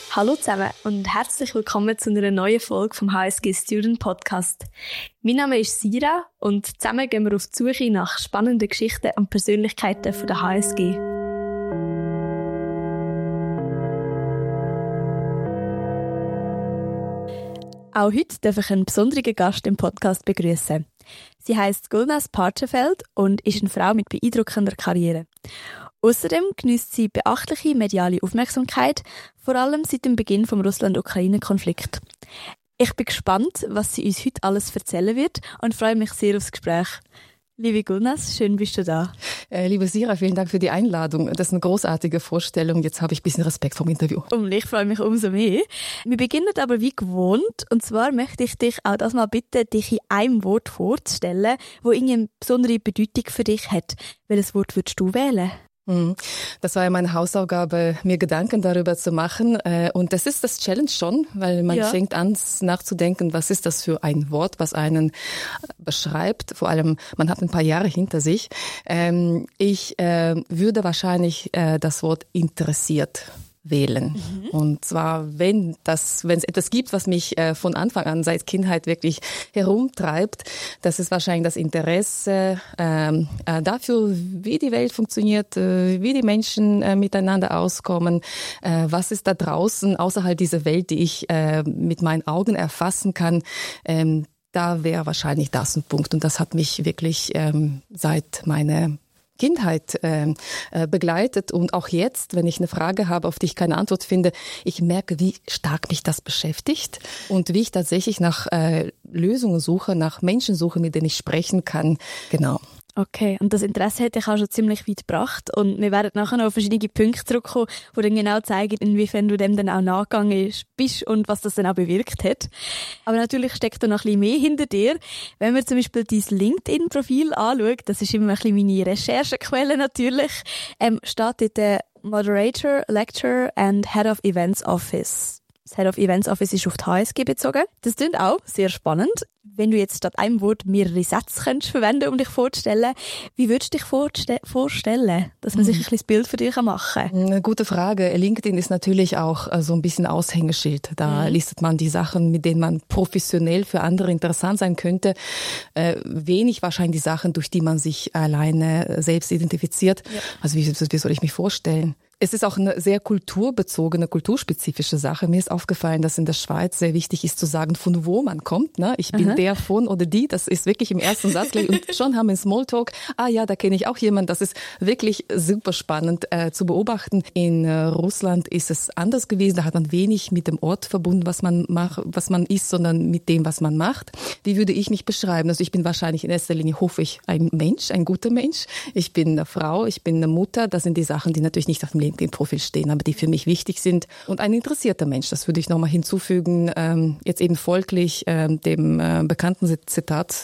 Hallo zusammen und herzlich willkommen zu einer neuen Folge vom HSG Student Podcast. Mein Name ist Sira und zusammen gehen wir auf die Suche nach spannenden Geschichten und Persönlichkeiten von der HSG. Auch heute darf ich einen besonderen Gast im Podcast begrüßen. Sie heisst Gulnaz Partschenfeld und ist eine Frau mit beeindruckender Karriere. Außerdem genießt sie beachtliche mediale Aufmerksamkeit, vor allem seit dem Beginn vom Russland-Ukraine-Konflikt. Ich bin gespannt, was sie uns heute alles erzählen wird und freue mich sehr aufs Gespräch. Liebe Gulnaz, schön bist du da. Liebe Sira, vielen Dank für die Einladung. Das ist eine großartige Vorstellung. Jetzt habe ich ein bisschen Respekt vom Interview. Und ich freue mich umso mehr. Wir beginnen aber wie gewohnt. Und zwar möchte ich dich auch das mal bitten, dich in einem Wort vorzustellen, das irgendeine besondere Bedeutung für dich hat. Welches Wort würdest du wählen? Das war ja meine Hausaufgabe, mir Gedanken darüber zu machen. Und das ist das Challenge schon, weil man fängt an nachzudenken, was ist das für ein Wort, was einen beschreibt. Vor allem, man hat ein paar Jahre hinter sich. Ich würde wahrscheinlich das Wort interessiert wählen. Und zwar, wenn es etwas gibt, was mich von Anfang an seit Kindheit wirklich herumtreibt, das ist wahrscheinlich das Interesse dafür, wie die Welt funktioniert, wie die Menschen miteinander auskommen, was ist da draußen außerhalb dieser Welt, die ich mit meinen Augen erfassen kann. Da wäre wahrscheinlich das ein Punkt. Und das hat mich wirklich seit meiner Kindheit begleitet und auch jetzt, wenn ich eine Frage habe, auf die ich keine Antwort finde, ich merke, wie stark mich das beschäftigt und wie ich tatsächlich nach Lösungen suche, nach Menschen suche, mit denen ich sprechen kann. Genau. Okay, und das Interesse hat dich auch schon ziemlich weit gebracht und wir werden nachher noch auf verschiedene Punkte zurückkommen, die dann genau zeigen, inwiefern du dem dann auch nachgegangen bist und was das dann auch bewirkt hat. Aber natürlich steckt da noch ein bisschen mehr hinter dir. Wenn wir zum Beispiel dein LinkedIn-Profil anschauen, das ist immer ein bisschen meine Recherchequelle natürlich, steht dort Moderator, Lecturer and Head of Events Office. Das Head of Events Office ist auf die HSG bezogen. Das klingt auch sehr spannend. Wenn du jetzt statt einem Wort mehrere Sätze könntest verwenden, um dich vorzustellen, wie würdest du dich vorstellen, dass man sich ein bisschen das Bild für dich machen kann? Eine gute Frage. LinkedIn ist natürlich auch so ein bisschen Aushängeschild. Da listet man die Sachen, mit denen man professionell für andere interessant sein könnte. Wenig wahrscheinlich die Sachen, durch die man sich alleine selbst identifiziert. Ja. Also wie soll ich mich vorstellen? Es ist auch eine sehr kulturbezogene, kulturspezifische Sache. Mir ist aufgefallen, dass in der Schweiz sehr wichtig ist zu sagen, von wo man kommt. Ne? Ich bin der von oder die. Das ist wirklich im ersten Satz. Und schon haben wir einen Smalltalk. Ah ja, da kenne ich auch jemanden. Das ist wirklich super spannend zu beobachten. In Russland ist es anders gewesen. Da hat man wenig mit dem Ort verbunden, was man macht, was man ist, sondern mit dem, was man macht. Wie würde ich mich beschreiben? Also ich bin wahrscheinlich in erster Linie, hoffe ich, ein Mensch, ein guter Mensch. Ich bin eine Frau, ich bin eine Mutter. Das sind die Sachen, die natürlich nicht auf dem LinkedIn-Profil stehen, aber die für mich wichtig sind. Und ein interessierter Mensch, das würde ich nochmal hinzufügen, jetzt eben folglich dem bekannten Zitat,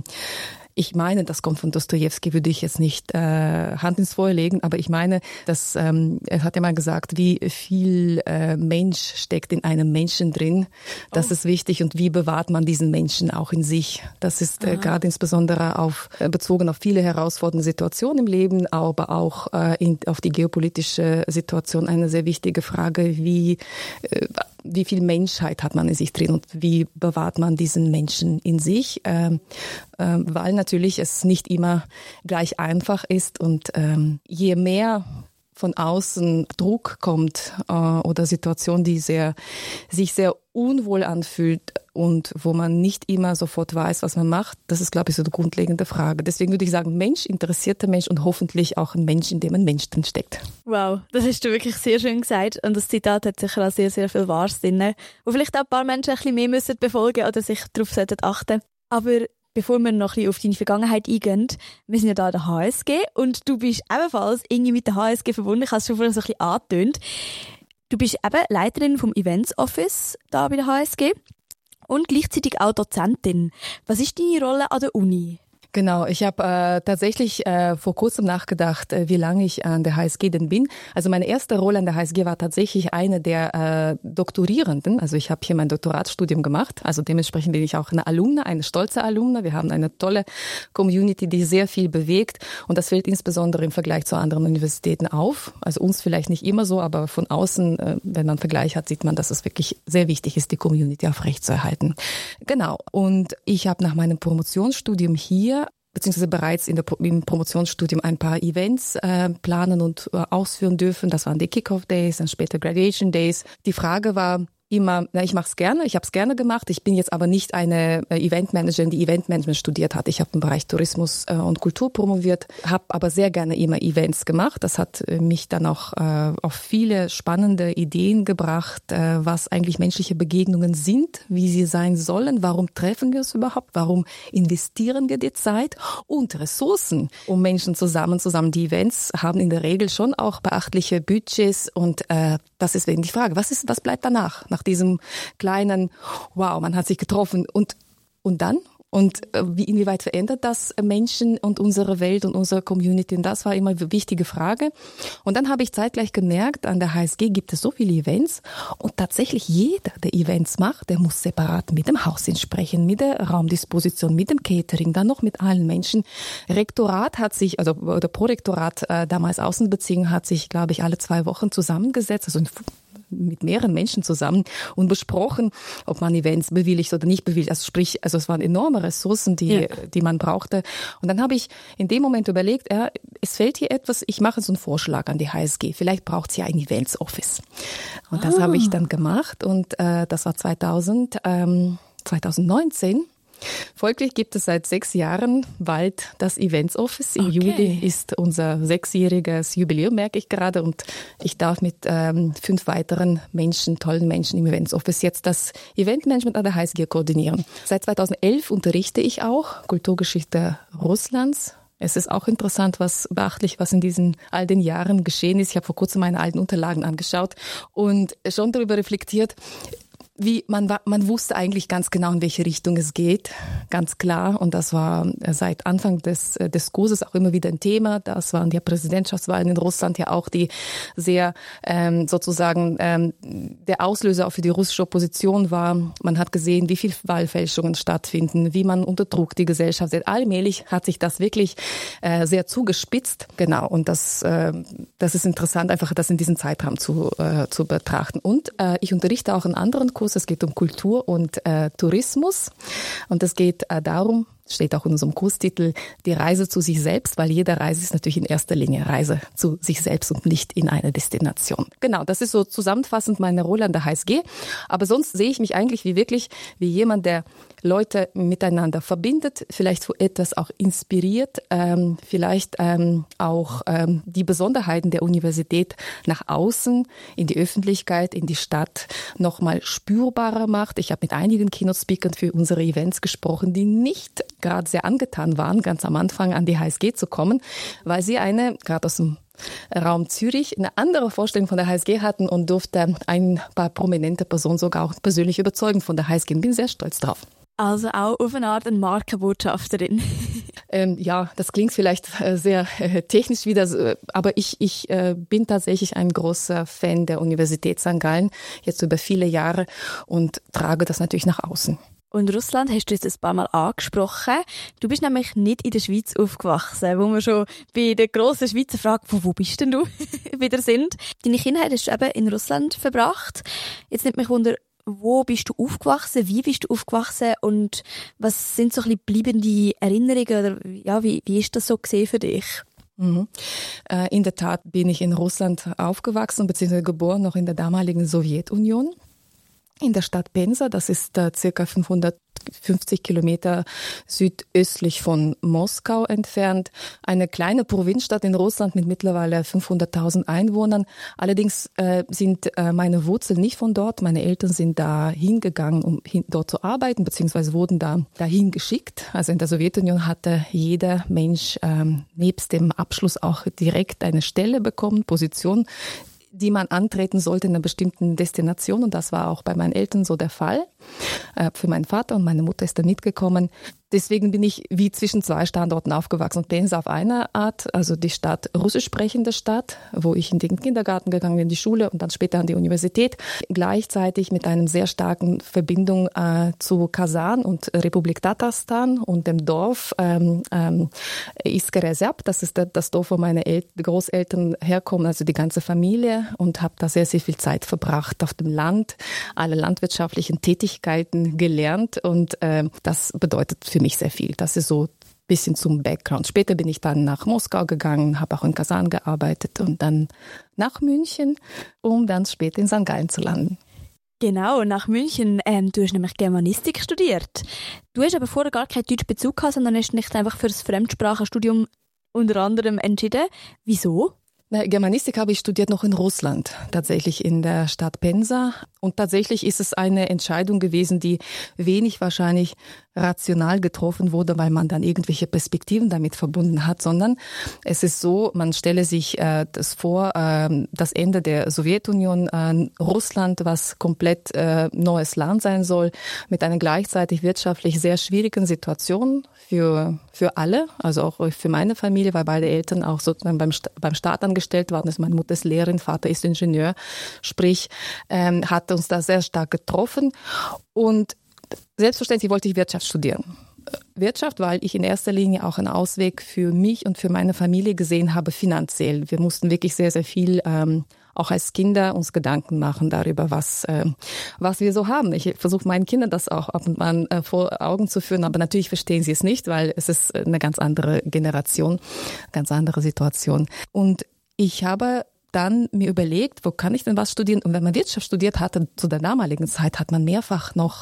ich meine, das kommt von Dostojewski, würde ich jetzt nicht Hand ins Feuer legen, aber ich meine, dass er hat ja mal gesagt, wie viel Mensch steckt in einem Menschen drin. Das ist wichtig und wie bewahrt man diesen Menschen auch in sich. Das ist gerade insbesondere bezogen auf viele herausfordernde Situationen im Leben, aber auch auf die geopolitische Situation eine sehr wichtige Frage, wie viel Menschheit hat man in sich drin und wie bewahrt man diesen Menschen in sich, weil natürlich es nicht immer gleich einfach ist und je mehr von außen Druck kommt oder Situation, die sich sehr unwohl anfühlt und wo man nicht immer sofort weiß, was man macht, das ist, glaube ich, so eine grundlegende Frage. Deswegen würde ich sagen, Mensch, interessierter Mensch und hoffentlich auch ein Mensch, in dem ein Mensch drin steckt. Wow, das hast du wirklich sehr schön gesagt und das Zitat hat sicher auch sehr, sehr viel Wahres drin, wo vielleicht auch ein paar Menschen ein bisschen mehr müssen befolgen oder sich darauf sollten achten. Aber bevor wir noch ein bisschen auf deine Vergangenheit eingehen, wir sind ja da an der HSG und du bist ebenfalls irgendwie mit der HSG verbunden. Ich habe es schon vorhin so ein bisschen angetönt. Du bist eben Leiterin vom Events Office da bei der HSG und gleichzeitig auch Dozentin. Was ist deine Rolle an der Uni? Genau, ich habe tatsächlich vor kurzem nachgedacht, wie lange ich an der HSG denn bin. Also meine erste Rolle an der HSG war tatsächlich eine der Doktorierenden. Also ich habe hier mein Doktoratsstudium gemacht. Also dementsprechend bin ich auch eine Alumna, eine stolze Alumna. Wir haben eine tolle Community, die sehr viel bewegt. Und das fällt insbesondere im Vergleich zu anderen Universitäten auf. Also uns vielleicht nicht immer so, aber von außen, wenn man einen Vergleich hat, sieht man, dass es wirklich sehr wichtig ist, die Community aufrechtzuerhalten. Genau. Und ich habe nach meinem Promotionsstudium hier beziehungsweise bereits im Promotionsstudium ein paar Events planen und ausführen dürfen. Das waren die Kick-Off Days, dann später Graduation Days. Die Frage war immer, ich mache es gerne, ich habe es gerne gemacht. Ich bin jetzt aber nicht eine Eventmanagerin, die Eventmanagement studiert hat. Ich habe im Bereich Tourismus und Kultur promoviert, habe aber sehr gerne immer Events gemacht. Das hat mich dann auch auf viele spannende Ideen gebracht, was eigentlich menschliche Begegnungen sind, wie sie sein sollen, warum treffen wir uns überhaupt, warum investieren wir die Zeit und Ressourcen, um Menschen zusammen. Die Events haben in der Regel schon auch beachtliche Budgets und das ist eben die Frage, was bleibt danach? Nach diesem kleinen, wow, man hat sich getroffen und dann? Und inwieweit verändert das Menschen und unsere Welt und unsere Community? Und das war immer eine wichtige Frage. Und dann habe ich zeitgleich gemerkt, an der HSG gibt es so viele Events und tatsächlich jeder, der Events macht, der muss separat mit dem Hausdienst sprechen, mit der Raumdisposition, mit dem Catering, dann noch mit allen Menschen. Rektorat hat sich, oder Prorektorat, damals Außenbeziehungen, hat sich, glaube ich, alle 2 Wochen zusammengesetzt, also mit mehreren Menschen zusammen und besprochen, ob man Events bewilligt oder nicht bewilligt. Also es waren enorme Ressourcen, die man brauchte. Und dann habe ich in dem Moment überlegt, es fehlt hier etwas, ich mache so einen Vorschlag an die HSG. Vielleicht braucht sie ja ein Events Office. Und das habe ich dann gemacht und das war 2019. Folglich gibt es seit 6 Jahren bald das Events Office. Im Juli ist unser 6-jähriges Jubiläum, merke ich gerade. Und ich darf mit 5 weiteren tollen Menschen im Events Office jetzt das Eventmanagement an der HSG koordinieren. Seit 2011 unterrichte ich auch Kulturgeschichte Russlands. Es ist auch interessant, beachtlich, was in all den Jahren geschehen ist. Ich habe vor kurzem meine alten Unterlagen angeschaut und schon darüber reflektiert, man wusste eigentlich ganz genau, in welche Richtung es geht, ganz klar. Und das war seit Anfang des Kurses auch immer wieder ein Thema. Das waren die Präsidentschaftswahlen in Russland ja auch, die sehr der Auslöser auch für die russische Opposition war. Man hat gesehen, wie viel Wahlfälschungen stattfinden, wie man unter Druck die Gesellschaft setzt. Allmählich hat sich das wirklich sehr zugespitzt. Genau. Und das ist interessant, einfach das in diesem Zeitraum zu betrachten. Und ich unterrichte auch einen anderen Kurs. Es geht um Kultur und Tourismus und es geht darum, steht auch in unserem Kurstitel, die Reise zu sich selbst, weil jede Reise ist natürlich in erster Linie Reise zu sich selbst und nicht in eine Destination. Genau, das ist so zusammenfassend meine Rolle an der HSG. Aber sonst sehe ich mich eigentlich wie jemand, der Leute miteinander verbindet, vielleicht für etwas auch inspiriert, vielleicht auch die Besonderheiten der Universität nach außen, in die Öffentlichkeit, in die Stadt nochmal spürbarer macht. Ich habe mit einigen Keynote-Speakern für unsere Events gesprochen, die nicht gerade sehr angetan waren, ganz am Anfang an die HSG zu kommen, weil sie gerade aus dem Raum Zürich eine andere Vorstellung von der HSG hatten und durfte ein paar prominente Personen sogar auch persönlich überzeugen von der HSG und bin sehr stolz drauf. Also auch auf eine Art eine Markenbotschafterin. Ja, das klingt vielleicht sehr technisch wieder, aber ich bin tatsächlich ein großer Fan der Universität St. Gallen, jetzt über viele Jahre und trage das natürlich nach außen. Und Russland hast du jetzt ein paar Mal angesprochen. Du bist nämlich nicht in der Schweiz aufgewachsen, wo wir schon bei der grossen Schweizer Frage, wo bist denn du, wieder sind. Deine Kindheit hast du eben in Russland verbracht. Jetzt nimmt mich Wunder, wo bist du aufgewachsen, wie bist du aufgewachsen und was sind so ein bisschen bleibende Erinnerungen oder ja, wie ist das so gesehen für dich? In der Tat bin ich in Russland aufgewachsen bzw. geboren, noch in der damaligen Sowjetunion. In der Stadt Pensa, das ist circa 550 Kilometer südöstlich von Moskau entfernt. Eine kleine Provinzstadt in Russland mit mittlerweile 500.000 Einwohnern. Allerdings sind meine Wurzeln nicht von dort. Meine Eltern sind da hingegangen, um dort zu arbeiten, beziehungsweise wurden dahin geschickt. Also in der Sowjetunion hatte jeder Mensch nebst dem Abschluss auch direkt eine Stelle bekommen, Position, die man antreten sollte in einer bestimmten Destination. Und das war auch bei meinen Eltern so der Fall. Für meinen Vater und meine Mutter ist da mitgekommen. deswegen bin ich wie zwischen zwei Standorten aufgewachsen. Penza auf einer Art, also die Stadt, russisch sprechende Stadt, wo ich in den Kindergarten gegangen bin, in die Schule und dann später an die Universität. Gleichzeitig mit einer sehr starken Verbindung zu Kasan und Republik Tatarstan und dem Dorf Iskerezyab. Das ist das Dorf, wo meine Großeltern herkommen, also die ganze Familie, und habe da sehr, sehr viel Zeit verbracht auf dem Land, alle landwirtschaftlichen Tätigkeiten gelernt, und das bedeutet für mich sehr viel. Das ist so ein bisschen zum Background. Später bin ich dann nach Moskau gegangen, habe auch in Kasan gearbeitet und dann nach München, um dann später in St. Gallen zu landen. Genau, nach München. Du hast nämlich Germanistik studiert. Du hast aber vorher gar keinen deutschen Bezug gehabt, sondern hast dich einfach für das Fremdsprachenstudium unter anderem entschieden. Wieso? Germanistik habe ich studiert noch in Russland, tatsächlich in der Stadt Penza. Und tatsächlich ist es eine Entscheidung gewesen, die wenig wahrscheinlich rational getroffen wurde, weil man dann irgendwelche Perspektiven damit verbunden hat, sondern es ist so, man stelle sich das vor, das Ende der Sowjetunion, Russland, was komplett neues Land sein soll, mit einer gleichzeitig wirtschaftlich sehr schwierigen Situation für alle, also auch für meine Familie, weil beide Eltern auch sozusagen beim Staat angestellt waren. Also meine Mutter ist Lehrerin, Vater ist Ingenieur, sprich hat uns da sehr stark getroffen, und selbstverständlich wollte ich Wirtschaft studieren. Wirtschaft, weil ich in erster Linie auch einen Ausweg für mich und für meine Familie gesehen habe, finanziell. Wir mussten wirklich sehr, sehr viel auch als Kinder uns Gedanken machen darüber, was wir so haben. Ich versuche meinen Kindern das auch ab und an vor Augen zu führen, aber natürlich verstehen sie es nicht, weil es ist eine ganz andere Generation, ganz andere Situation. Und ich habe dann mir überlegt, wo kann ich denn was studieren? Und wenn man Wirtschaft studiert hatte, zu der damaligen Zeit, hat man mehrfach noch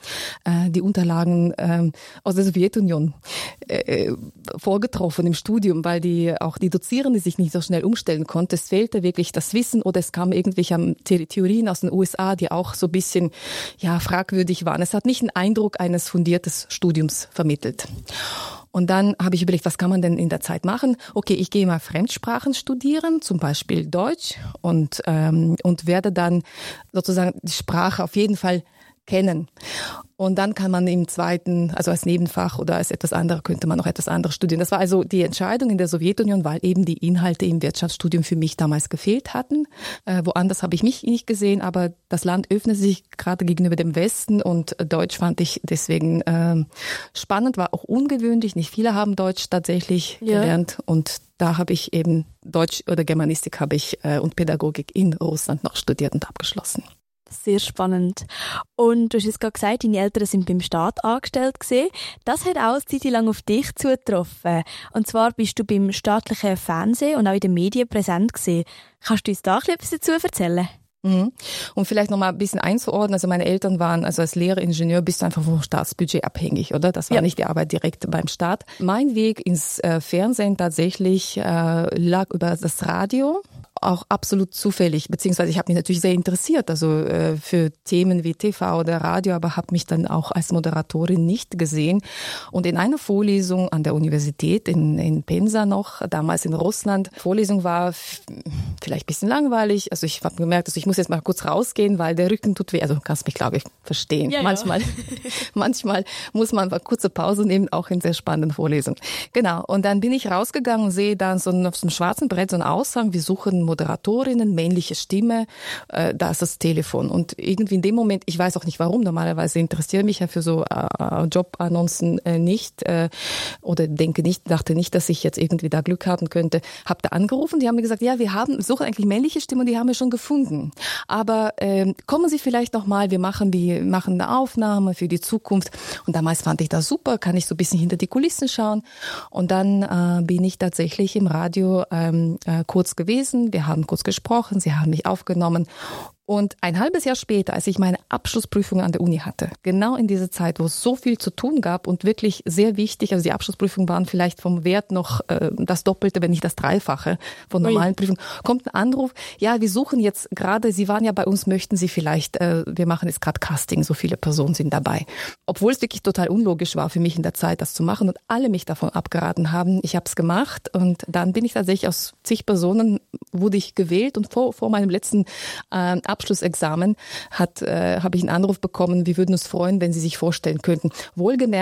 die Unterlagen aus der Sowjetunion vorgetroffen im Studium, weil auch die Dozierende sich nicht so schnell umstellen konnte. Es fehlte wirklich das Wissen, oder es kamen irgendwelche Theorien aus den USA, die auch so ein bisschen fragwürdig waren. Es hat nicht einen Eindruck eines fundiertes Studiums vermittelt. Und dann habe ich überlegt, was kann man denn in der Zeit machen? Okay, ich gehe mal Fremdsprachen studieren, zum Beispiel Deutsch, und werde dann sozusagen die Sprache auf jeden Fall kennen. Und dann kann man im zweiten, also als Nebenfach oder als etwas anderes, könnte man noch etwas anderes studieren. Das war also die Entscheidung in der Sowjetunion, weil eben die Inhalte im Wirtschaftsstudium für mich damals gefehlt hatten. Woanders habe ich mich nicht gesehen, aber das Land öffnete sich gerade gegenüber dem Westen, und Deutsch fand ich deswegen spannend, war auch ungewöhnlich. Nicht viele haben Deutsch tatsächlich gelernt, und da habe ich eben Deutsch oder Germanistik und Pädagogik in Russland noch studiert und abgeschlossen. Sehr spannend. Und du hast jetzt gerade gesagt, deine Eltern sind beim Staat angestellt gewesen. Das hat auch eine Zeit lang auf dich zugetroffen. Und zwar bist du beim staatlichen Fernsehen und auch in den Medien präsent gewesen. Kannst du uns da etwas dazu erzählen? Mhm. Um vielleicht noch mal ein bisschen einzuordnen, also meine Eltern waren, also als Lehrer, Ingenieur, bist du einfach vom Staatsbudget abhängig, oder? Das war nicht die Arbeit direkt beim Staat. Mein Weg ins Fernsehen tatsächlich lag über das Radio. Auch absolut zufällig, beziehungsweise ich habe mich natürlich sehr interessiert, also für Themen wie TV oder Radio, aber habe mich dann auch als Moderatorin nicht gesehen. Und in einer Vorlesung an der Universität in Penza noch, damals in Russland, Vorlesung war vielleicht ein bisschen langweilig, also ich habe gemerkt, also ich muss jetzt mal kurz rausgehen, weil der Rücken tut weh, also du kannst mich, glaube ich, verstehen. Ja, manchmal muss man eine kurze Pause nehmen, auch in sehr spannenden Vorlesungen. Genau, und dann bin ich rausgegangen und sehe dann auf so einem schwarzen Brett so einen Aushang, wir suchen Moderatorinnen, männliche Stimme, da ist das Telefon. Und irgendwie in dem Moment, ich weiß auch nicht warum, normalerweise interessiere mich ja für so Jobannoncen nicht oder dachte nicht, dass ich jetzt irgendwie da Glück haben könnte. Habe da angerufen, die haben mir gesagt, ja, wir suchen eigentlich männliche Stimmen und die haben wir schon gefunden. Aber kommen Sie vielleicht noch mal, wir machen eine Aufnahme für die Zukunft. Und damals fand ich das super, kann ich so ein bisschen hinter die Kulissen schauen. Und dann bin ich tatsächlich im Radio kurz gewesen. Wir haben kurz gesprochen, sie haben mich aufgenommen. Und ein halbes Jahr später, als ich meine Abschlussprüfung an der Uni hatte, genau in dieser Zeit, wo es so viel zu tun gab und wirklich sehr wichtig, also die Abschlussprüfungen waren vielleicht vom Wert noch das Doppelte, wenn nicht das Dreifache von normalen Prüfungen, kommt ein Anruf, ja, wir suchen jetzt gerade, Sie waren ja bei uns, möchten Sie vielleicht, wir machen jetzt gerade Casting, so viele Personen sind dabei. Obwohl es wirklich total unlogisch war für mich in der Zeit, das zu machen und alle mich davon abgeraten haben, ich habe es gemacht und dann bin ich tatsächlich aus zig wurde ich gewählt und vor meinem letzten Abschlussexamen habe ich einen Anruf bekommen, wir würden uns freuen, wenn Sie sich vorstellen könnten. Wohlgemerkt,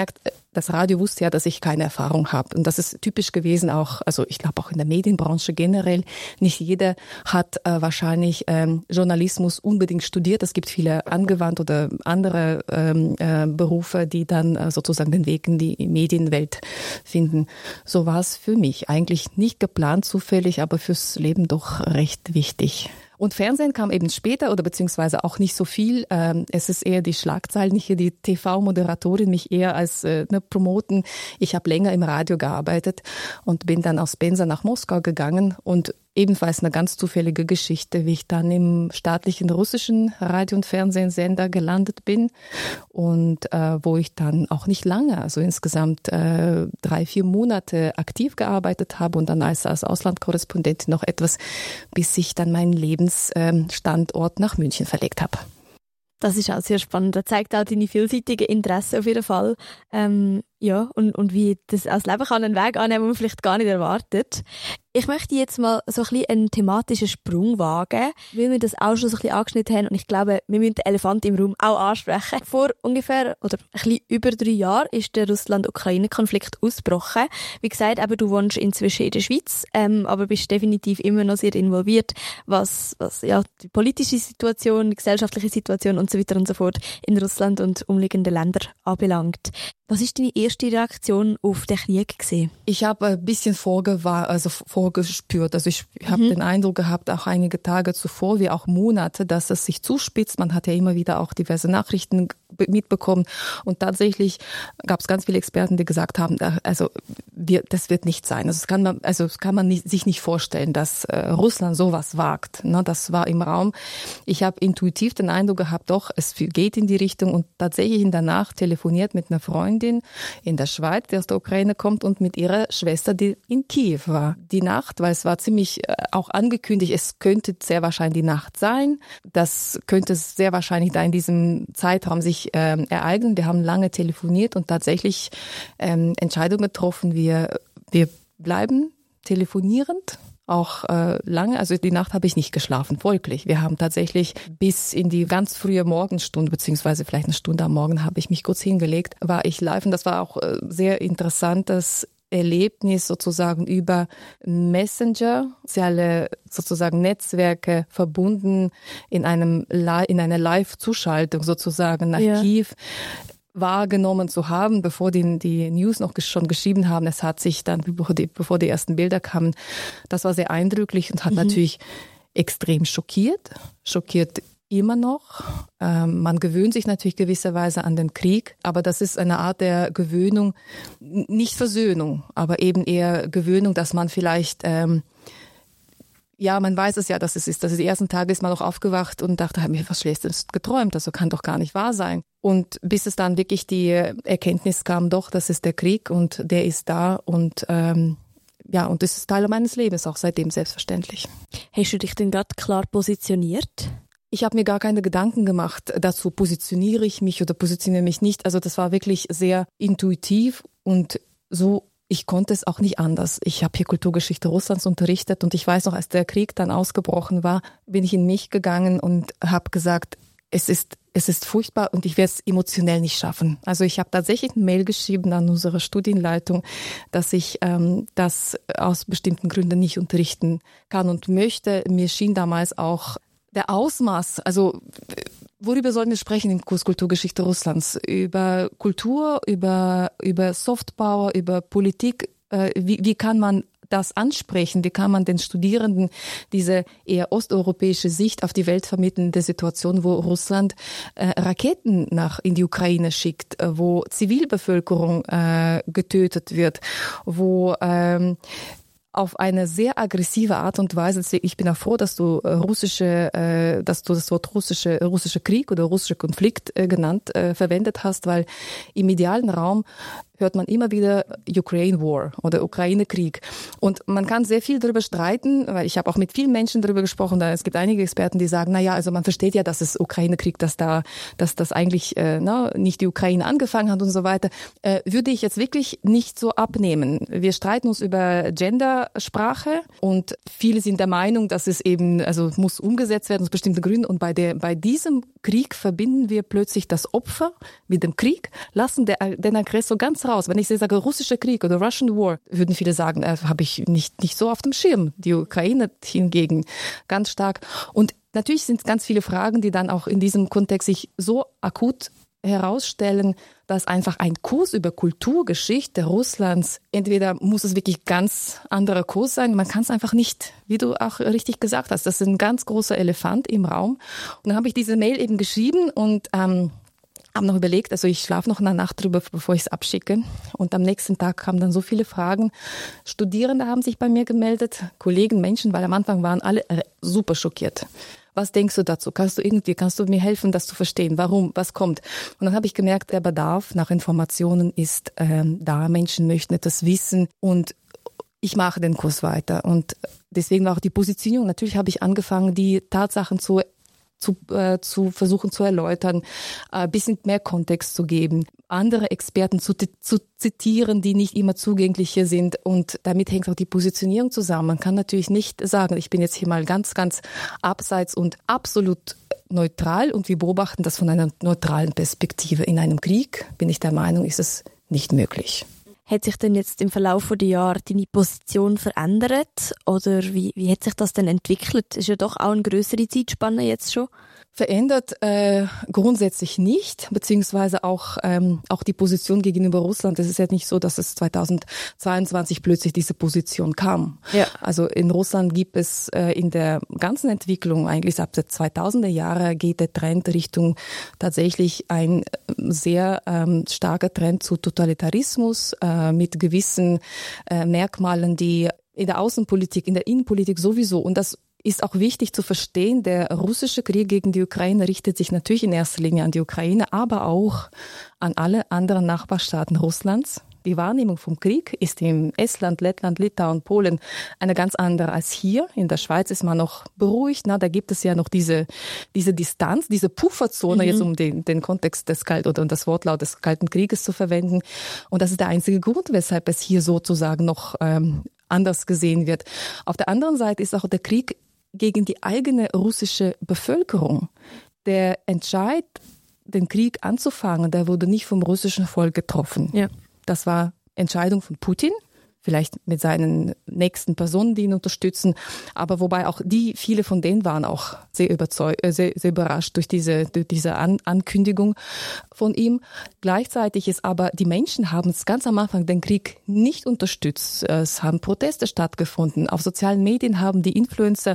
das Radio wusste ja, dass ich keine Erfahrung habe. Und das ist typisch gewesen auch, also ich glaube auch in der Medienbranche generell. Nicht jeder hat wahrscheinlich Journalismus unbedingt studiert. Es gibt viele angewandte oder andere Berufe, die dann sozusagen den Weg in die Medienwelt finden. So war es für mich. Eigentlich nicht geplant, zufällig, aber fürs Leben doch recht wichtig. Und Fernsehen kam eben später oder beziehungsweise auch nicht so viel. Es ist eher die Schlagzeilen, nicht hier die TV-Moderatorin, mich eher als promoten. Ich habe länger im Radio gearbeitet und bin dann aus Penza nach Moskau gegangen und ebenfalls eine ganz zufällige Geschichte, wie ich dann im staatlichen russischen Radio- und Fernsehsender gelandet bin und wo ich dann auch nicht lange, also insgesamt 3-4 Monate aktiv gearbeitet habe und dann als Auslandkorrespondentin noch etwas, bis ich dann meinen Lebensstandort nach München verlegt habe. Das ist auch sehr spannend. Das zeigt auch deine vielseitigen Interessen auf jeden Fall. Ja, und wie das als Leben kann einen Weg annehmen, den man vielleicht gar nicht erwartet. Ich möchte jetzt mal so ein bisschen einen thematischen Sprung wagen, weil wir das auch schon so ein bisschen angeschnitten haben und ich glaube, wir müssen den Elefant im Raum auch ansprechen. Vor ungefähr oder ein bisschen über 3 Jahren ist der Russland-Ukraine-Konflikt ausgebrochen. Wie gesagt, eben, du wohnst inzwischen in der Schweiz, aber bist definitiv immer noch sehr involviert, was ja die politische Situation, die gesellschaftliche Situation und so weiter und so fort in Russland und umliegenden Ländern anbelangt. Was ist deine erste Reaktion auf den Krieg gewesen? Ich habe ein bisschen vorgespürt. Also ich habe den Eindruck gehabt, auch einige Tage zuvor, wie auch Monate, dass es sich zuspitzt. Man hat ja immer wieder auch diverse Nachrichten mitbekommen. Und tatsächlich gab es ganz viele Experten, die gesagt haben, das wird nicht sein. Das kann man sich nicht vorstellen, dass Russland sowas wagt. Ne, das war im Raum. Ich habe intuitiv den Eindruck gehabt, doch, es geht in die Richtung. Und tatsächlich in der Nacht telefoniert mit einer Freundin in der Schweiz, die aus der Ukraine kommt, und mit ihrer Schwester, die in Kiew war. Die Nacht, weil es war ziemlich auch angekündigt, es könnte sehr wahrscheinlich die Nacht sein. Das könnte sehr wahrscheinlich da in diesem Zeitraum sich ereignen. Wir haben lange telefoniert und tatsächlich Entscheidung getroffen. Wir bleiben telefonierend. Auch lange, also die Nacht habe ich nicht geschlafen, folglich. Wir haben tatsächlich bis in die ganz frühe Morgenstunde, beziehungsweise vielleicht eine Stunde am Morgen, habe ich mich kurz hingelegt, war ich live und das war auch sehr interessantes Erlebnis sozusagen über Messenger, soziale sozusagen Netzwerke verbunden in einer Live-Zuschaltung sozusagen nach Kiew wahrgenommen zu haben, bevor die News noch schon geschrieben haben. Es hat sich dann, bevor die ersten Bilder kamen, das war sehr eindrücklich und hat natürlich extrem schockiert immer noch. Man gewöhnt sich natürlich gewisserweise an den Krieg, aber das ist eine Art der Gewöhnung, nicht Versöhnung, aber eben eher Gewöhnung, dass man vielleicht man weiß es ja, dass es ist. Also die ersten Tage ist man noch aufgewacht und dachte, habe mir was Schlechtes geträumt. Also kann doch gar nicht wahr sein. Und bis es dann wirklich die Erkenntnis kam, doch, das ist der Krieg und der ist da und und das ist Teil meines Lebens, auch seitdem selbstverständlich. Hast du dich denn gerade klar positioniert? Ich habe mir gar keine Gedanken gemacht, dazu positioniere ich mich oder positioniere mich nicht. Also das war wirklich sehr intuitiv und so. Ich konnte es auch nicht anders. Ich habe hier Kulturgeschichte Russlands unterrichtet und ich weiß noch, als der Krieg dann ausgebrochen war, bin ich in mich gegangen und habe gesagt, es ist furchtbar und ich werde es emotionell nicht schaffen. Also ich habe tatsächlich eine Mail geschrieben an unsere Studienleitung, dass ich das aus bestimmten Gründen nicht unterrichten kann und möchte. Mir schien damals auch der Ausmaß, also worüber sollen wir sprechen im Kurs Kulturgeschichte Russlands? Über Kultur, über Softpower, über Politik. Wie kann man das ansprechen? Wie kann man den Studierenden diese eher osteuropäische Sicht auf die Welt vermitteln, der Situation, wo Russland Raketen in die Ukraine schickt, wo Zivilbevölkerung getötet wird, wo auf eine sehr aggressive Art und Weise. Ich bin auch froh, dass du das Wort russische Krieg oder russischer Konflikt verwendet hast, weil im medialen Raum hört man immer wieder Ukraine War oder Ukraine-Krieg. Und man kann sehr viel darüber streiten, weil ich habe auch mit vielen Menschen darüber gesprochen. Es gibt einige Experten, die sagen, also man versteht ja, dass es Ukraine-Krieg, dass das eigentlich nicht die Ukraine angefangen hat und so weiter. Würde ich jetzt wirklich nicht so abnehmen. Wir streiten uns über Gendersprache und viele sind der Meinung, dass es eben, muss umgesetzt werden aus bestimmten Gründen. Und bei diesem Krieg verbinden wir plötzlich das Opfer mit dem Krieg, lassen den Aggressor ganz raus. Wenn ich sage russischer Krieg oder Russian War, würden viele sagen, habe ich nicht so auf dem Schirm. Die Ukraine hingegen ganz stark. Und natürlich sind es ganz viele Fragen, die dann auch in diesem Kontext sich so akut herausstellen, dass einfach ein Kurs über Kulturgeschichte Russlands, entweder muss es wirklich ganz anderer Kurs sein, man kann es einfach nicht, wie du auch richtig gesagt hast, das ist ein ganz großer Elefant im Raum. Und dann habe ich diese Mail eben geschrieben und habe noch überlegt, also ich schlafe noch eine Nacht drüber, bevor ich es abschicke. Und am nächsten Tag kamen dann so viele Fragen. Studierende haben sich bei mir gemeldet, Kollegen, Menschen, weil am Anfang waren alle super schockiert. Was denkst du dazu? Kannst du mir helfen, das zu verstehen? Warum? Was kommt? Und dann habe ich gemerkt, der Bedarf nach Informationen ist da. Menschen möchten etwas wissen und ich mache den Kurs weiter. Und deswegen war auch die Positionierung. Natürlich habe ich angefangen, die Tatsachen zu versuchen zu erläutern, ein bisschen mehr Kontext zu geben, andere Experten zu zitieren, die nicht immer zugänglich sind. Und damit hängt auch die Positionierung zusammen. Man kann natürlich nicht sagen, ich bin jetzt hier mal ganz, ganz abseits und absolut neutral und wir beobachten das von einer neutralen Perspektive. In einem Krieg, bin ich der Meinung, ist es nicht möglich. Hat sich denn jetzt im Verlauf der Jahre deine Position verändert? Oder wie hat sich das denn entwickelt? Das ist ja doch auch eine grössere Zeitspanne jetzt schon. Verändert grundsätzlich nicht, beziehungsweise auch die Position gegenüber Russland. Es ist ja nicht so, dass es 2022 plötzlich diese Position kam. Ja. Also in Russland gibt es in der ganzen Entwicklung, eigentlich ab der 2000er Jahre, geht der Trend Richtung tatsächlich ein sehr starker Trend zu Totalitarismus mit gewissen Merkmalen, die in der Außenpolitik, in der Innenpolitik sowieso, und das ist auch wichtig zu verstehen, der russische Krieg gegen die Ukraine richtet sich natürlich in erster Linie an die Ukraine, aber auch an alle anderen Nachbarstaaten Russlands. Die Wahrnehmung vom Krieg ist in Estland, Lettland, Litauen, Polen eine ganz andere als hier. In der Schweiz ist man noch beruhigt. Da gibt es ja noch diese Distanz, diese Pufferzone, jetzt um den Kontext des oder das Wortlaut des Kalten Krieges zu verwenden. Und das ist der einzige Grund, weshalb es hier sozusagen noch anders gesehen wird. Auf der anderen Seite ist auch der Krieg gegen die eigene russische Bevölkerung. Der Entscheid, den Krieg anzufangen, der wurde nicht vom russischen Volk getroffen. Ja. Das war Entscheidung von Putin, vielleicht mit seinen nächsten Personen, die ihn unterstützen. Aber wobei auch viele von denen waren auch sehr überrascht durch diese Ankündigung von ihm. Gleichzeitig ist aber, die Menschen haben es ganz am Anfang den Krieg nicht unterstützt. Es haben Proteste stattgefunden. Auf sozialen Medien haben die Influencer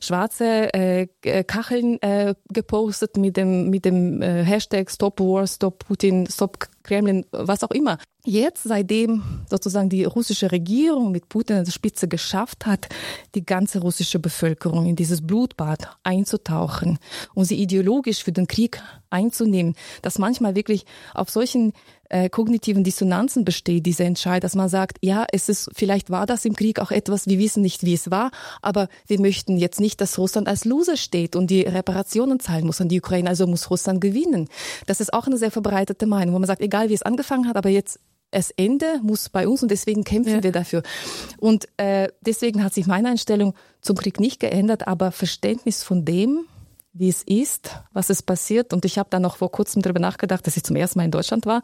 schwarze Kacheln gepostet mit dem Hashtag Stop War, Stop Putin, Stop Kremlin, was auch immer. Jetzt, seitdem sozusagen die russische Regierung mit Putin an der Spitze geschafft hat, die ganze russische Bevölkerung in dieses Blutbad einzutauchen und sie ideologisch für den Krieg einzunehmen, dass manchmal wirklich auf solchen kognitiven Dissonanzen besteht, diese Entscheidung, dass man sagt, ja, vielleicht war das im Krieg auch etwas, wir wissen nicht, wie es war, aber wir möchten jetzt nicht, dass Russland als Loser steht und die Reparationen zahlen muss an die Ukraine, also muss Russland gewinnen. Das ist auch eine sehr verbreitete Meinung, wo man sagt, egal wie es angefangen hat, aber jetzt das Ende muss bei uns und deswegen kämpfen wir dafür. Und deswegen hat sich meine Einstellung zum Krieg nicht geändert, aber Verständnis von dem, wie es ist, was es passiert. Und ich habe dann noch vor kurzem darüber nachgedacht, dass ich zum ersten Mal in Deutschland war.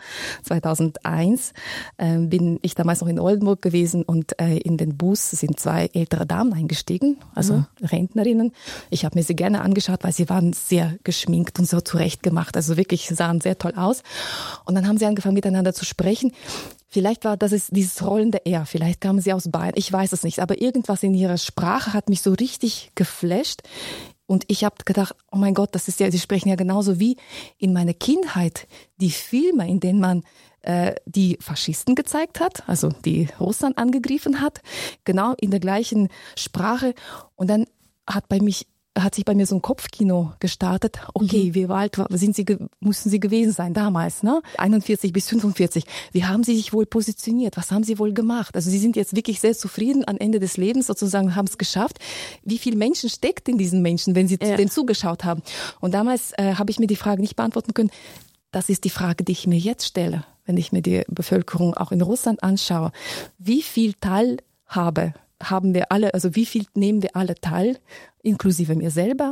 2001 bin ich damals noch in Oldenburg gewesen und in den Bus sind 2 ältere Damen eingestiegen, also Rentnerinnen. Ich habe mir sie gerne angeschaut, weil sie waren sehr geschminkt und so zurechtgemacht, also wirklich sahen sehr toll aus. Und dann haben sie angefangen miteinander zu sprechen. Vielleicht war das dieses rollende R, vielleicht kamen sie aus Bayern, ich weiß es nicht, aber irgendwas in ihrer Sprache hat mich so richtig geflasht. Und ich habe gedacht, oh mein Gott, das ist ja, sie sprechen ja genauso wie in meiner Kindheit die Filme, in denen man die Faschisten gezeigt hat, also die Russland angegriffen hat, genau in der gleichen Sprache. Und dann hat sich bei mir so ein Kopfkino gestartet. Okay, wie alt mussten sie gewesen sein damals, ne? 41 bis 45. Wie haben sie sich wohl positioniert? Was haben sie wohl gemacht? Also sie sind jetzt wirklich sehr zufrieden am Ende des Lebens sozusagen, haben es geschafft. Wie viel Menschen steckt in diesen Menschen, wenn sie dem zugeschaut haben? Und damals habe ich mir die Frage nicht beantworten können. Das ist die Frage, die ich mir jetzt stelle, wenn ich mir die Bevölkerung auch in Russland anschaue. Wie viel Teilhabe haben wir alle, also wie viel nehmen wir alle teil, inklusive mir selber,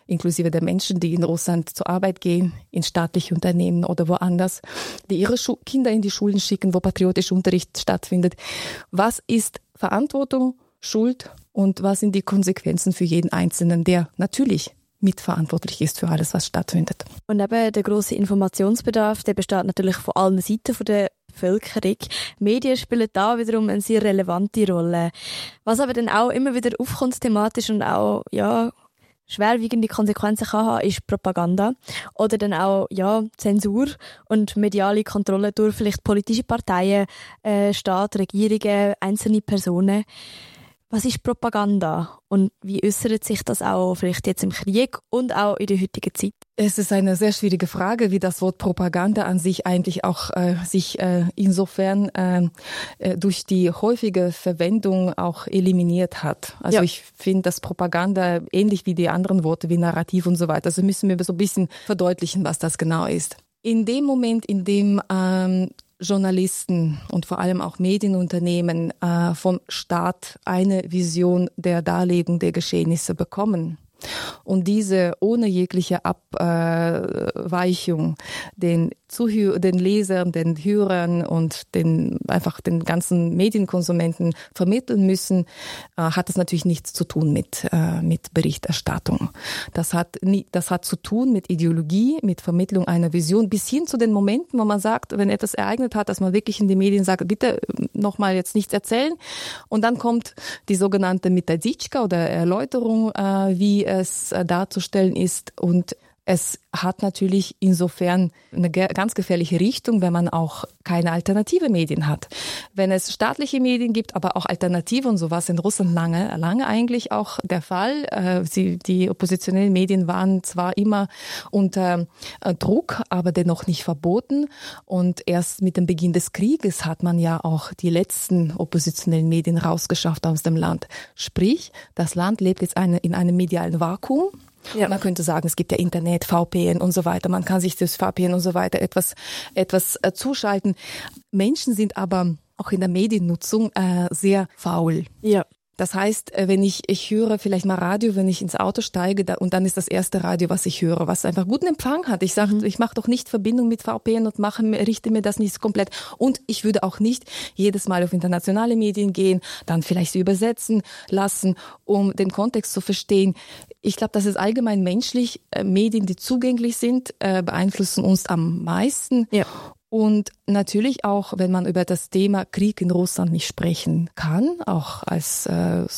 inklusive der Menschen, die in Russland zur Arbeit gehen, in staatliche Unternehmen oder woanders, die ihre Kinder in die Schulen schicken, wo patriotischer Unterricht stattfindet. Was ist Verantwortung, Schuld und was sind die Konsequenzen für jeden Einzelnen, der natürlich mitverantwortlich ist für alles, was stattfindet. Und eben der grosse Informationsbedarf, der besteht natürlich von allen Seiten von der Bevölkerung. Medien spielen da wiederum eine sehr relevante Rolle. Was aber dann auch immer wieder aufkommt thematisch und auch schwerwiegende Konsequenzen kann haben, ist Propaganda oder dann auch Zensur und mediale Kontrolle durch vielleicht politische Parteien, Staat, Regierungen, einzelne Personen. Was ist Propaganda und wie äußert sich das auch vielleicht jetzt im Krieg und auch in der heutigen Zeit? Es ist eine sehr schwierige Frage, wie das Wort Propaganda an sich eigentlich auch sich insofern durch die häufige Verwendung auch eliminiert hat. Also ich finde, dass Propaganda ähnlich wie die anderen Worte wie Narrativ und so weiter, also müssen wir so ein bisschen verdeutlichen, was das genau ist. In dem Moment, in dem Journalisten und vor allem auch Medienunternehmen vom Staat eine Vision der Darlegung der Geschehnisse bekommen und diese ohne jegliche Abweichung den Lesern, den Hörern und den ganzen Medienkonsumenten vermitteln müssen, hat es natürlich nichts zu tun mit Berichterstattung. Das hat zu tun mit Ideologie, mit Vermittlung einer Vision, bis hin zu den Momenten, wo man sagt, wenn etwas ereignet hat, dass man wirklich in den Medien sagt, bitte nochmal jetzt nichts erzählen. Und dann kommt die sogenannte Metaditschka oder Erläuterung, wie es darzustellen ist. Und es hat natürlich insofern eine ganz gefährliche Richtung, wenn man auch keine alternative Medien hat. Wenn es staatliche Medien gibt, aber auch Alternative und sowas in Russland lange eigentlich auch der Fall. Die oppositionellen Medien waren zwar immer unter Druck, aber dennoch nicht verboten. Und erst mit dem Beginn des Krieges hat man ja auch die letzten oppositionellen Medien rausgeschafft aus dem Land. Sprich, das Land lebt jetzt in einem medialen Vakuum. Ja. Man könnte sagen, es gibt ja Internet, VPN und so weiter. Man kann sich das VPN und so weiter etwas zuschalten. Menschen sind aber auch in der Mediennutzung sehr faul. Ja. Das heißt, wenn ich höre vielleicht mal Radio, wenn ich ins Auto steige und dann ist das erste Radio, was ich höre, was einfach guten Empfang hat. Ich sage, ich mache doch nicht Verbindung mit VPN und richte mir das nicht komplett. Und ich würde auch nicht jedes Mal auf internationale Medien gehen, dann vielleicht sie übersetzen lassen, um den Kontext zu verstehen. Ich glaube, das ist allgemein menschlich. Medien, die zugänglich sind, beeinflussen uns am meisten. Ja. Und natürlich auch, wenn man über das Thema Krieg in Russland nicht sprechen kann, auch als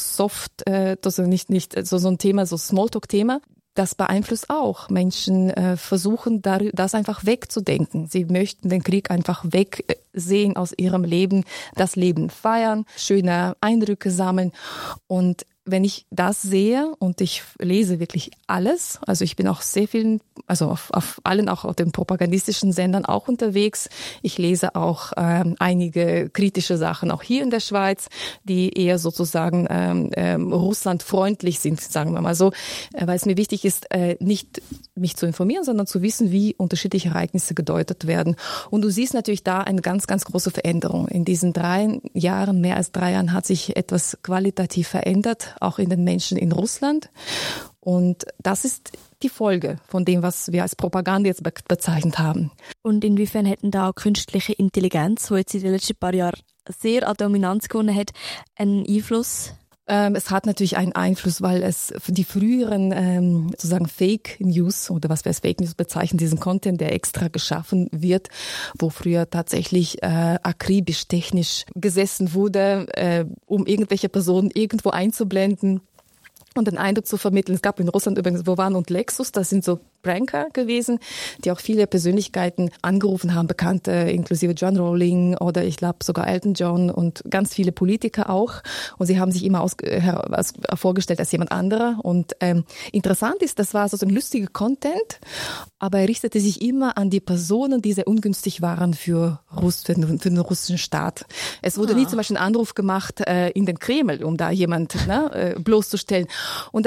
also nicht so ein Thema, so Smalltalk-Thema, das beeinflusst auch. Menschen versuchen, das einfach wegzudenken. Sie möchten den Krieg einfach wegsehen aus ihrem Leben, das Leben feiern, schöne Eindrücke sammeln. Und wenn ich das sehe und ich lese wirklich alles, also ich bin auch sehr vielen, also auf allen, auch auf den propagandistischen Sendern auch unterwegs. Ich lese auch einige kritische Sachen, auch hier in der Schweiz, die eher sozusagen russlandfreundlich sind, sagen wir mal so, weil es mir wichtig ist, nicht mich zu informieren, sondern zu wissen, wie unterschiedliche Ereignisse gedeutet werden. Und du siehst natürlich da eine ganz, ganz große Veränderung. In diesen mehr als 3 Jahren hat sich etwas qualitativ verändert, auch in den Menschen in Russland. Und das ist die Folge von dem, was wir als Propaganda jetzt bezeichnet haben. Und inwiefern hätten da auch künstliche Intelligenz, die jetzt in den letzten paar Jahren sehr an Dominanz gewonnen hat, einen Einfluss? Es hat natürlich einen Einfluss, weil es für die früheren sozusagen Fake News oder was wir als Fake News bezeichnen, diesen Content, der extra geschaffen wird, wo früher tatsächlich akribisch technisch gesessen wurde, um irgendwelche Personen irgendwo einzublenden und den Eindruck zu vermitteln. Es gab in Russland übrigens Wovan und Lexus, das sind so Pranker gewesen, die auch viele Persönlichkeiten angerufen haben, Bekannte, inklusive John Rowling oder ich glaube sogar Elton John und ganz viele Politiker auch. Und sie haben sich immer vorgestellt als jemand anderer. Und interessant ist, das war so ein lustiger Content, aber er richtete sich immer an die Personen, die sehr ungünstig waren für den russischen Staat. Es wurde nie zum Beispiel ein Anruf gemacht in den Kreml, um da jemand bloßzustellen. Und das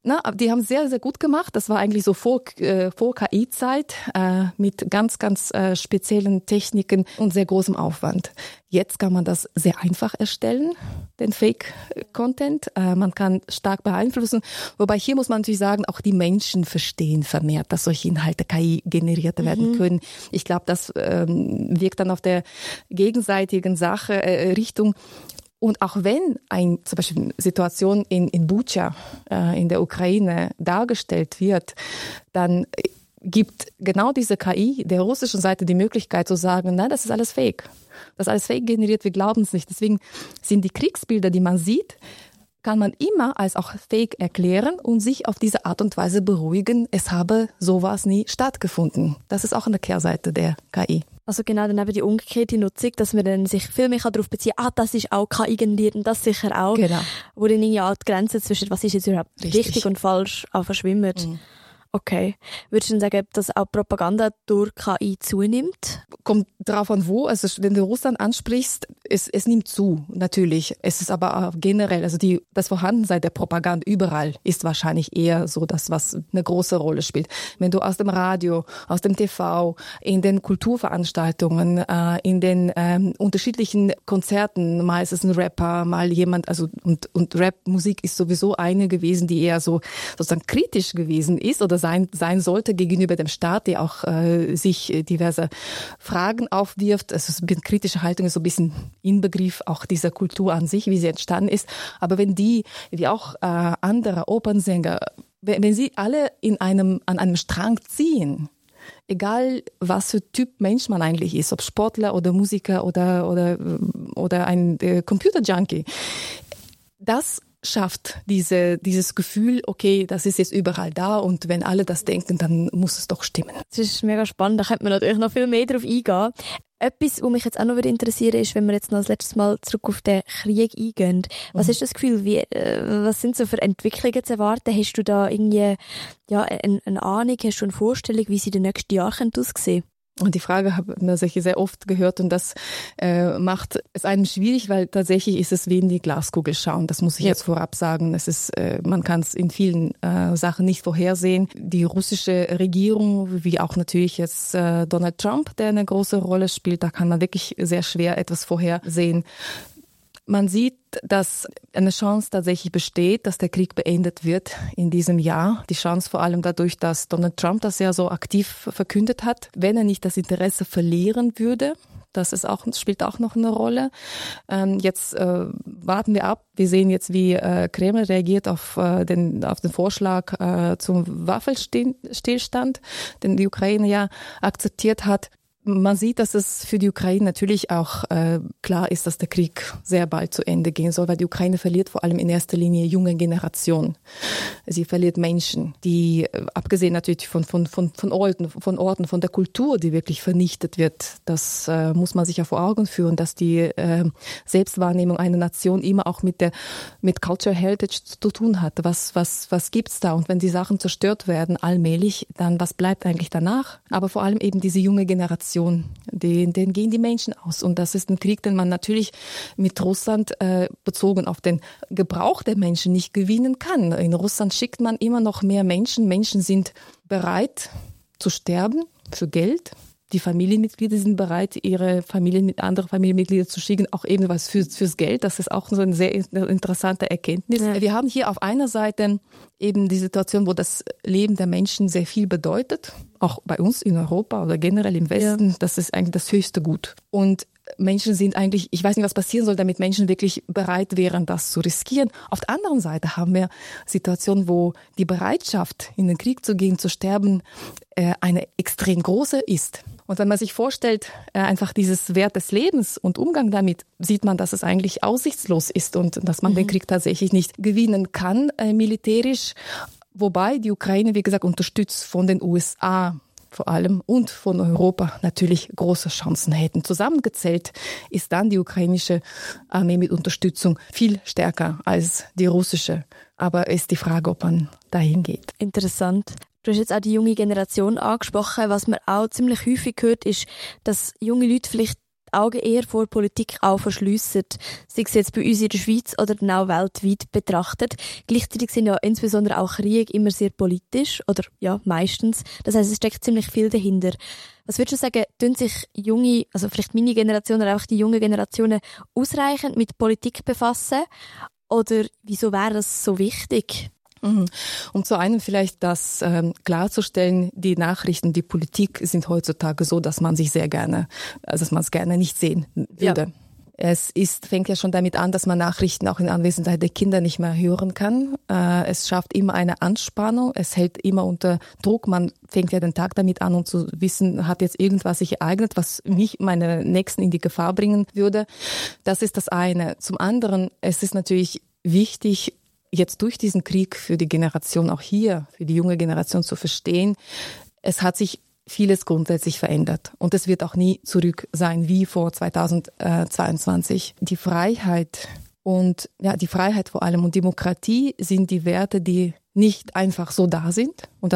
Die haben sehr, sehr gut gemacht. Das war eigentlich so vor KI-Zeit mit ganz, ganz speziellen Techniken und sehr großem Aufwand. Jetzt kann man das sehr einfach erstellen, den Fake-Content. Man kann stark beeinflussen. Wobei hier muss man natürlich sagen, auch die Menschen verstehen vermehrt, dass solche Inhalte KI-generiert werden können. Ich glaube, das wirkt dann auf der gegenseitigen Sache Richtung. Und auch wenn zum Beispiel eine Situation in Bucha, in der Ukraine dargestellt wird, dann gibt genau diese KI der russischen Seite die Möglichkeit zu sagen, nein, das ist alles Fake. Das ist alles Fake generiert, wir glauben es nicht. Deswegen sind die Kriegsbilder, die man sieht, kann man immer als auch Fake erklären und sich auf diese Art und Weise beruhigen, es habe sowas nie stattgefunden. Das ist auch eine Kehrseite der KI. Also genau dann eben die umgekehrte Nutzung, dass man dann sich viel mehr darauf beziehen kann, das ist auch KI generiert und das sicher auch. Genau. Wo dann irgendwie auch die Grenze zwischen was ist jetzt überhaupt richtig und falsch auch verschwimmt. Okay. Würdest du denn sagen, dass auch Propaganda durch KI zunimmt? Kommt darauf an, wo. Also wenn du Russland ansprichst, es nimmt zu, natürlich. Es ist aber auch generell, also das Vorhandensein der Propaganda überall ist wahrscheinlich eher so das, was eine große Rolle spielt. Wenn du aus dem Radio, aus dem TV, in den Kulturveranstaltungen, in den unterschiedlichen Konzerten, mal ist es ein Rapper, mal jemand, also und Rap-Musik ist sowieso eine gewesen, die eher so sozusagen kritisch gewesen ist oder sein sollte gegenüber dem Staat, der auch sich diverse Fragen aufwirft. Also kritische Haltung ist so ein bisschen Inbegriff auch dieser Kultur an sich, wie sie entstanden ist. Aber wenn die, wie auch andere Opernsänger, wenn sie alle an einem Strang ziehen, egal was für Typ Mensch man eigentlich ist, ob Sportler oder Musiker oder ein Computer-Junkie, das schafft dieses Gefühl, okay, das ist jetzt überall da und wenn alle das denken, dann muss es doch stimmen. Das ist mega spannend, da könnte man natürlich noch viel mehr drauf eingehen. Etwas, was mich jetzt auch noch interessieren würde, ist, wenn wir jetzt noch das letzte Mal zurück auf den Krieg eingehen. Was ist das Gefühl, was sind so für Entwicklungen zu erwarten? Hast du da irgendwie eine Ahnung, hast du eine Vorstellung, wie sie in den nächsten Jahren aussehen? Und die Frage habe ich sehr oft gehört und das macht es einem schwierig, weil tatsächlich ist es wie in die Glaskugel schauen. Das muss ich jetzt vorab sagen. Man kann es in vielen Sachen nicht vorhersehen. Die russische Regierung, wie auch natürlich jetzt Donald Trump, der eine große Rolle spielt, da kann man wirklich sehr schwer etwas vorhersehen. Man sieht, dass eine Chance tatsächlich besteht, dass der Krieg beendet wird in diesem Jahr. Die Chance vor allem dadurch, dass Donald Trump das ja so aktiv verkündet hat. Wenn er nicht das Interesse verlieren würde, spielt auch noch eine Rolle. Jetzt warten wir ab. Wir sehen jetzt, wie Kreml reagiert auf den Vorschlag zum Waffenstillstand, den die Ukraine ja akzeptiert hat. Man sieht, dass es für die Ukraine natürlich auch klar ist, dass der Krieg sehr bald zu Ende gehen soll, weil die Ukraine verliert vor allem in erster Linie junge Generation. Sie verliert Menschen, die abgesehen natürlich von Orten, von der Kultur, die wirklich vernichtet wird, das muss man sich ja vor Augen führen, dass die Selbstwahrnehmung einer Nation immer auch mit Cultural Heritage zu tun hat. Was gibt's da? Und wenn die Sachen zerstört werden allmählich, dann was bleibt eigentlich danach? Aber vor allem eben diese junge Generation, denen gehen die Menschen aus. Und das ist ein Krieg, den man natürlich mit Russland bezogen auf den Gebrauch der Menschen nicht gewinnen kann. In Russland schickt man immer noch mehr Menschen. Menschen sind bereit zu sterben für Geld. Die Familienmitglieder sind bereit, ihre andere Familienmitglieder zu schicken, auch eben was fürs Geld. Das ist auch so eine sehr interessante Erkenntnis. Ja. Wir haben hier auf einer Seite eben die Situation, wo das Leben der Menschen sehr viel bedeutet. Auch bei uns in Europa oder generell im Westen. Ja. Das ist eigentlich das höchste Gut. Und Menschen sind eigentlich, ich weiß nicht, was passieren soll, damit Menschen wirklich bereit wären, das zu riskieren. Auf der anderen Seite haben wir Situationen, wo die Bereitschaft, in den Krieg zu gehen, zu sterben, eine extrem große ist. Und wenn man sich vorstellt, einfach dieses Wert des Lebens und Umgang damit, sieht man, dass es eigentlich aussichtslos ist und dass man den Krieg tatsächlich nicht gewinnen kann, militärisch. Wobei die Ukraine, wie gesagt, unterstützt von den USA vor allem und von Europa natürlich große Chancen hätten. Zusammengezählt ist dann die ukrainische Armee mit Unterstützung viel stärker als die russische. Aber es ist die Frage, ob man dahin geht. Interessant. Du hast jetzt auch die junge Generation angesprochen. Was man auch ziemlich häufig hört, ist, dass junge Leute vielleicht die Augen eher vor Politik auch verschliessen, sei es jetzt bei uns in der Schweiz oder dann auch weltweit betrachtet. Gleichzeitig sind ja insbesondere auch Kriege immer sehr politisch, oder ja, meistens. Das heisst, es steckt ziemlich viel dahinter. Was würdest du sagen, tun sich junge, also vielleicht meine Generation oder einfach die jungen Generationen ausreichend mit Politik befassen? Oder wieso wäre das so wichtig? Um zu einem vielleicht das klarzustellen, die Nachrichten, die Politik sind heutzutage so, dass man sich sehr gerne, also dass man es gerne nicht sehen würde. Ja. Es fängt ja schon damit an, dass man Nachrichten auch in Anwesenheit der Kinder nicht mehr hören kann. Es schafft immer eine Anspannung, es hält immer unter Druck. Man fängt ja den Tag damit an, um zu wissen, hat jetzt irgendwas sich ereignet, was mich, meine Nächsten in die Gefahr bringen würde. Das ist das eine. Zum anderen, es ist natürlich wichtig, jetzt durch diesen Krieg für die Generation, auch hier, für die junge Generation zu verstehen, es hat sich vieles grundsätzlich verändert. Und es wird auch nie zurück sein wie vor 2022. Die Freiheit und die Freiheit vor allem und Demokratie sind die Werte, die nicht einfach so da sind. Und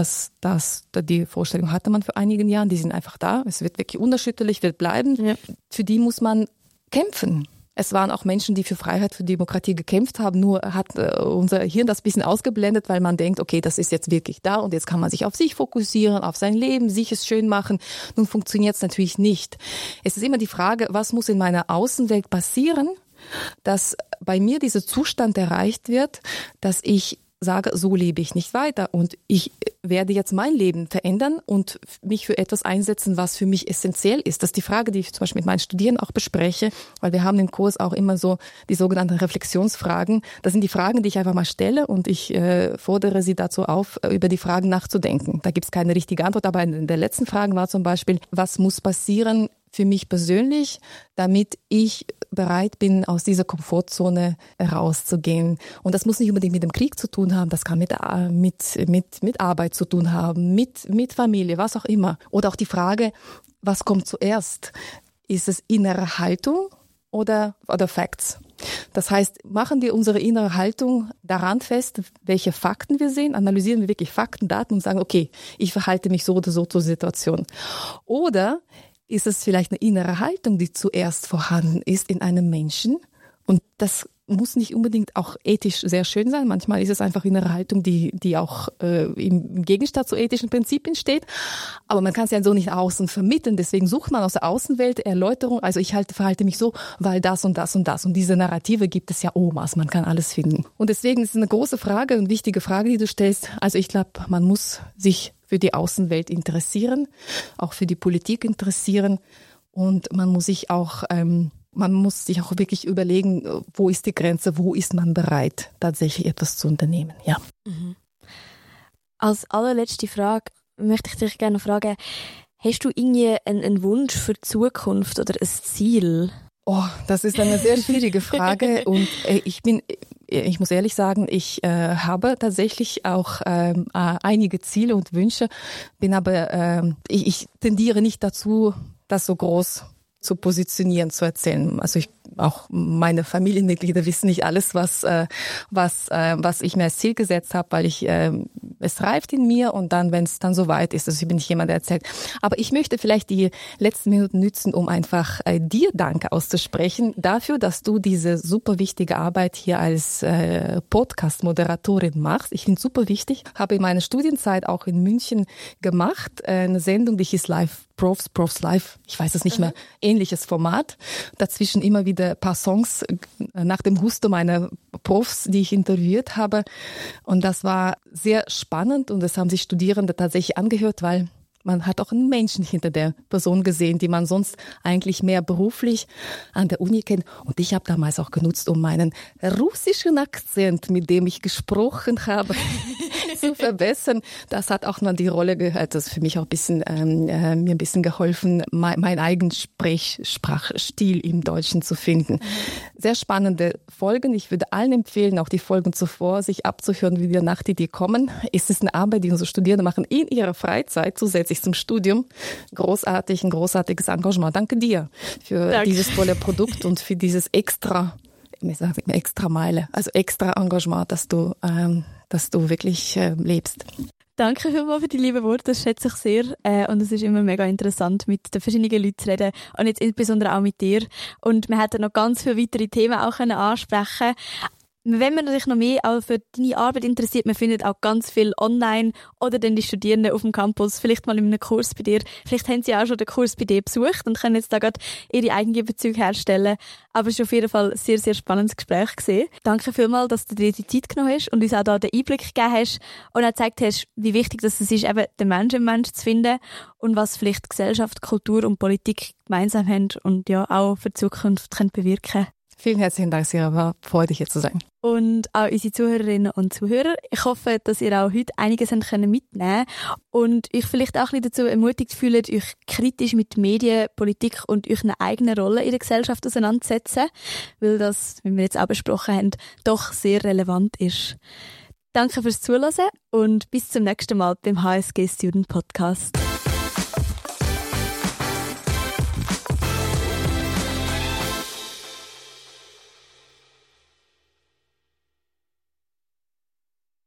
die Vorstellung hatte man vor einigen Jahren, die sind einfach da. Es wird wirklich unerschütterlich, wird bleiben. Ja. Für die muss man kämpfen. Es waren auch Menschen, die für Freiheit, für Demokratie gekämpft haben, nur hat unser Hirn das ein bisschen ausgeblendet, weil man denkt, okay, das ist jetzt wirklich da und jetzt kann man sich auf sich fokussieren, auf sein Leben, sich es schön machen. Nun funktioniert es natürlich nicht. Es ist immer die Frage, was muss in meiner Außenwelt passieren, dass bei mir dieser Zustand erreicht wird, dass ich sage, so lebe ich nicht weiter und ich werde jetzt mein Leben verändern und mich für etwas einsetzen, was für mich essentiell ist. Das ist die Frage, die ich zum Beispiel mit meinen Studierenden auch bespreche, weil wir haben im Kurs auch immer so die sogenannten Reflexionsfragen. Das sind die Fragen, die ich einfach mal stelle und ich fordere sie dazu auf, über die Fragen nachzudenken. Da gibt es keine richtige Antwort, aber in der letzten Frage war zum Beispiel, was muss passieren für mich persönlich, damit ich bereit bin, aus dieser Komfortzone rauszugehen. Und das muss nicht unbedingt mit dem Krieg zu tun haben, das kann mit Arbeit zu tun haben, mit Familie, was auch immer. Oder auch die Frage, was kommt zuerst? Ist es innere Haltung oder Facts? Das heißt, machen wir unsere innere Haltung daran fest, welche Fakten wir sehen, analysieren wir wirklich Fakten, Daten und sagen, okay, ich verhalte mich so oder so zur Situation. Oder ist es vielleicht eine innere Haltung, die zuerst vorhanden ist in einem Menschen? Und das muss nicht unbedingt auch ethisch sehr schön sein. Manchmal ist es einfach innere Haltung, die auch im Gegenstand zu ethischen Prinzipien steht. Aber man kann es ja so nicht außen vermitteln. Deswegen sucht man aus der Außenwelt Erläuterung. Also ich verhalte mich so, weil das und das und das. Und diese Narrative gibt es ja Omas. Man kann alles finden. Und deswegen ist es eine große Frage und wichtige Frage, die du stellst. Also ich glaube, man muss sich für die Außenwelt interessieren, auch für die Politik interessieren. Und man muss sich auch wirklich überlegen, wo ist die Grenze, wo ist man bereit, tatsächlich etwas zu unternehmen. Ja. Mhm. Als allerletzte Frage möchte ich dich gerne fragen, hast du irgendwie einen Wunsch für die Zukunft oder ein Ziel? Oh, das ist eine sehr schwierige Frage und ich muss ehrlich sagen, ich habe tatsächlich auch einige Ziele und Wünsche, bin aber ich tendiere nicht dazu, das so groß zu positionieren, zu erzählen. Also auch meine Familienmitglieder wissen nicht alles, was ich mir als Ziel gesetzt habe, weil es reift in mir und dann, wenn es dann soweit ist, also ich bin nicht jemand, der erzählt. Aber ich möchte vielleicht die letzten Minuten nutzen, um einfach dir Danke auszusprechen dafür, dass du diese super wichtige Arbeit hier als Podcast-Moderatorin machst. Ich finde es super wichtig. Habe in meiner Studienzeit auch in München gemacht, eine Sendung, die hieß Profs Live, ich weiß es nicht mehr, ähnliches Format. Dazwischen immer wieder ein paar Songs nach dem Gusto meiner Profs, die ich interviewt habe. Und das war sehr spannend und das haben sich Studierende tatsächlich angehört, weil man hat auch einen Menschen hinter der Person gesehen, die man sonst eigentlich mehr beruflich an der Uni kennt. Und ich habe damals auch genutzt, um meinen russischen Akzent, mit dem ich gesprochen habe, zu verbessern. Das hat auch noch die Rolle gehört. Das ist für mich auch ein bisschen, mir ein bisschen geholfen, meinen eigenen Sprachstil im Deutschen zu finden. Sehr spannende Folgen. Ich würde allen empfehlen, auch die Folgen zuvor, sich abzuhören, wie wir nach die kommen. Es ist eine Arbeit, die unsere Studierende machen in ihrer Freizeit, zusätzlich zum Studium. Ein großartiges Engagement. Danke dir für dieses tolle Produkt und für dieses extra Meile, also extra Engagement, dass du wirklich lebst. Danke vielmals für die lieben Worte, das schätze ich sehr. Und es ist immer mega interessant, mit den verschiedenen Leuten zu reden. Und jetzt insbesondere auch mit dir. Und wir hätten noch ganz viele weitere Themen auch ansprechen können. Wenn man sich noch mehr auch für deine Arbeit interessiert, man findet auch ganz viel online oder dann die Studierenden auf dem Campus, vielleicht mal in einem Kurs bei dir. Vielleicht haben sie auch schon den Kurs bei dir besucht und können jetzt da gerade ihre eigenen Bezüge herstellen. Aber es ist auf jeden Fall ein sehr, sehr spannendes Gespräch gewesen. Danke vielmals, dass du dir die Zeit genommen hast und uns auch da den Einblick gegeben hast und auch gezeigt hast, wie wichtig es ist, eben den Menschen im Menschen zu finden und was vielleicht Gesellschaft, Kultur und Politik gemeinsam haben und ja auch für die Zukunft können bewirken. Vielen herzlichen Dank, Sarah. War freudig, hier zu sein. Und auch unsere Zuhörerinnen und Zuhörer. Ich hoffe, dass ihr auch heute einiges mitnehmen könnt und euch vielleicht auch ein bisschen dazu ermutigt fühlt, euch kritisch mit Medien, Politik und euren eigenen Rolle in der Gesellschaft auseinanderzusetzen, weil das, wie wir jetzt auch besprochen haben, doch sehr relevant ist. Danke fürs Zuhören und bis zum nächsten Mal beim HSG Student Podcast.